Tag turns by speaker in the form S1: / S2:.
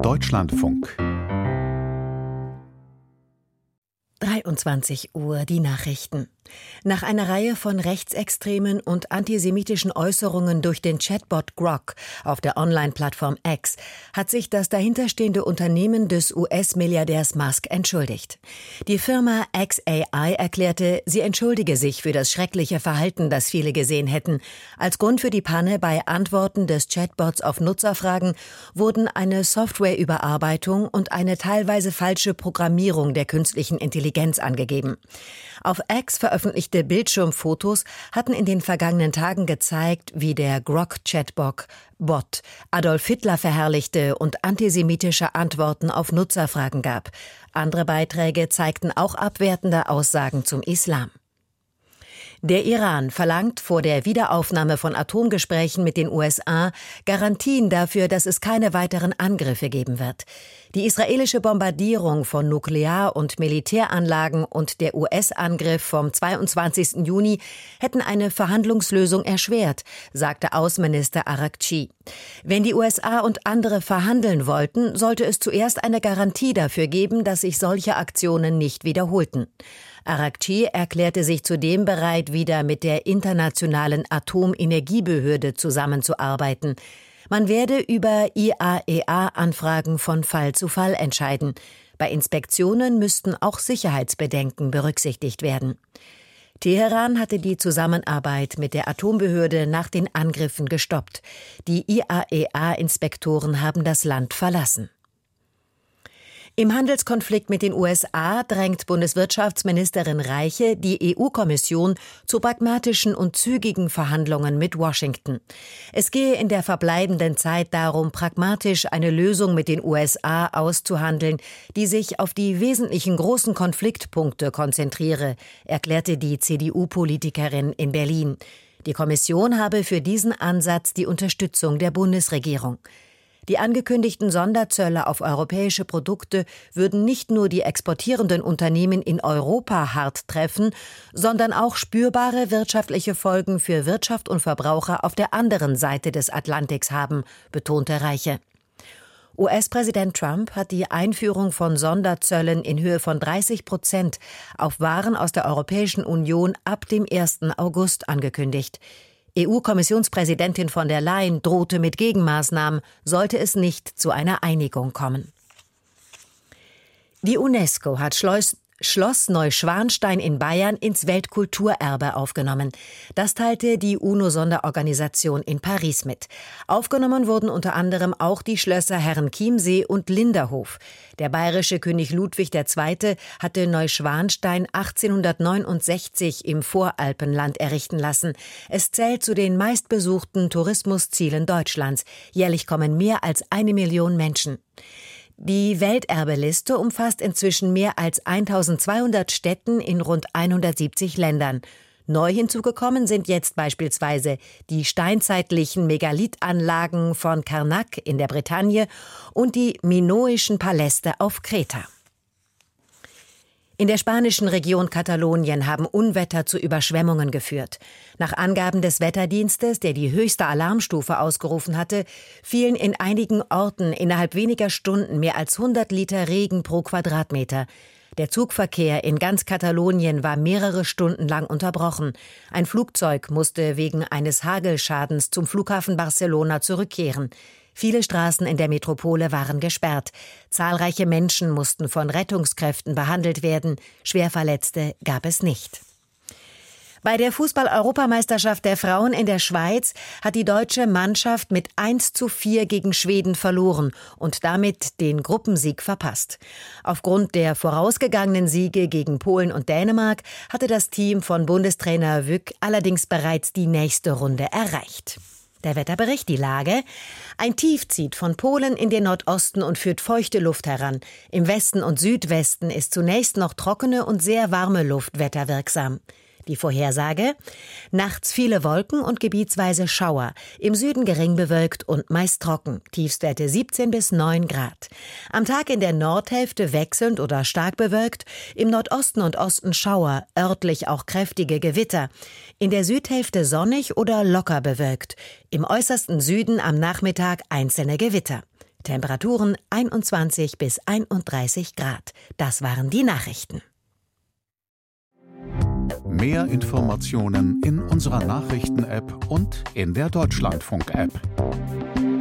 S1: Deutschlandfunk.
S2: 23 Uhr, die Nachrichten. Nach einer Reihe von rechtsextremen und antisemitischen Äußerungen durch den Chatbot Grok auf der Online-Plattform X hat sich das dahinterstehende Unternehmen des US-Milliardärs Musk entschuldigt. Die Firma XAI erklärte, sie entschuldige sich für das schreckliche Verhalten, das viele gesehen hätten. Als Grund für die Panne bei Antworten des Chatbots auf Nutzerfragen wurden eine Softwareüberarbeitung und eine teilweise falsche Programmierung der künstlichen Intelligenz angegeben. Auf X veröffentlichte Bildschirmfotos hatten in den vergangenen Tagen gezeigt, wie der Grok-Chatbot Adolf Hitler verherrlichte und antisemitische Antworten auf Nutzerfragen gab. Andere Beiträge zeigten auch abwertende Aussagen zum Islam. Der Iran verlangt vor der Wiederaufnahme von Atomgesprächen mit den USA Garantien dafür, dass es keine weiteren Angriffe geben wird. Die israelische Bombardierung von Nuklear- und Militäranlagen und der US-Angriff vom 22. Juni hätten eine Verhandlungslösung erschwert, sagte Außenminister Araghchi. Wenn die USA und andere verhandeln wollten, sollte es zuerst eine Garantie dafür geben, dass sich solche Aktionen nicht wiederholten. Araghchi erklärte sich zudem bereit, wieder mit der Internationalen Atomenergiebehörde zusammenzuarbeiten. Man werde über IAEA-Anfragen von Fall zu Fall entscheiden. Bei Inspektionen müssten auch Sicherheitsbedenken berücksichtigt werden. Teheran hatte die Zusammenarbeit mit der Atombehörde nach den Angriffen gestoppt. Die IAEA-Inspektoren haben das Land verlassen. Im Handelskonflikt mit den USA drängt Bundeswirtschaftsministerin Reiche die EU-Kommission zu pragmatischen und zügigen Verhandlungen mit Washington. Es gehe in der verbleibenden Zeit darum, pragmatisch eine Lösung mit den USA auszuhandeln, die sich auf die wesentlichen großen Konfliktpunkte konzentriere, erklärte die CDU-Politikerin in Berlin. Die Kommission habe für diesen Ansatz die Unterstützung der Bundesregierung. Die angekündigten Sonderzölle auf europäische Produkte würden nicht nur die exportierenden Unternehmen in Europa hart treffen, sondern auch spürbare wirtschaftliche Folgen für Wirtschaft und Verbraucher auf der anderen Seite des Atlantiks haben, betonte Reiche. US-Präsident Trump hat die Einführung von Sonderzöllen in Höhe von 30% auf Waren aus der Europäischen Union ab dem 1. August angekündigt. EU-Kommissionspräsidentin von der Leyen drohte mit Gegenmaßnahmen, sollte es nicht zu einer Einigung kommen. Die UNESCO hat Schloss Neuschwanstein in Bayern ins Weltkulturerbe aufgenommen. Das teilte die UNO-Sonderorganisation in Paris mit. Aufgenommen wurden unter anderem auch die Schlösser Herrenchiemsee und Linderhof. Der bayerische König Ludwig II. Hatte Neuschwanstein 1869 im Voralpenland errichten lassen. Es zählt zu den meistbesuchten Tourismuszielen Deutschlands. Jährlich kommen mehr als 1 Million Menschen. Die Welterbeliste umfasst inzwischen mehr als 1200 Stätten in rund 170 Ländern. Neu hinzugekommen sind jetzt beispielsweise die steinzeitlichen Megalithanlagen von Karnak in der Bretagne und die minoischen Paläste auf Kreta. In der spanischen Region Katalonien haben Unwetter zu Überschwemmungen geführt. Nach Angaben des Wetterdienstes, der die höchste Alarmstufe ausgerufen hatte, fielen in einigen Orten innerhalb weniger Stunden mehr als 100 Liter Regen pro Quadratmeter. Der Zugverkehr in ganz Katalonien war mehrere Stunden lang unterbrochen. Ein Flugzeug musste wegen eines Hagelschadens zum Flughafen Barcelona zurückkehren. Viele Straßen in der Metropole waren gesperrt. Zahlreiche Menschen mussten von Rettungskräften behandelt werden. Schwerverletzte gab es nicht. Bei der Fußball-Europameisterschaft der Frauen in der Schweiz hat die deutsche Mannschaft mit 1:4 gegen Schweden verloren und damit den Gruppensieg verpasst. Aufgrund der vorausgegangenen Siege gegen Polen und Dänemark hatte das Team von Bundestrainer Wück allerdings bereits die nächste Runde erreicht. Der Wetterbericht, die Lage. Ein Tief zieht von Polen in den Nordosten und führt feuchte Luft heran. Im Westen und Südwesten ist zunächst noch trockene und sehr warme Luft wetterwirksam. Die Vorhersage: nachts viele Wolken und gebietsweise Schauer, im Süden gering bewölkt und meist trocken, Tiefstwerte 17 bis 9 Grad. Am Tag in der Nordhälfte wechselnd oder stark bewölkt, im Nordosten und Osten Schauer, örtlich auch kräftige Gewitter. In der Südhälfte sonnig oder locker bewölkt, im äußersten Süden am Nachmittag einzelne Gewitter. Temperaturen 21 bis 31 Grad. Das waren die Nachrichten.
S1: Mehr Informationen in unserer Nachrichten-App und in der Deutschlandfunk-App.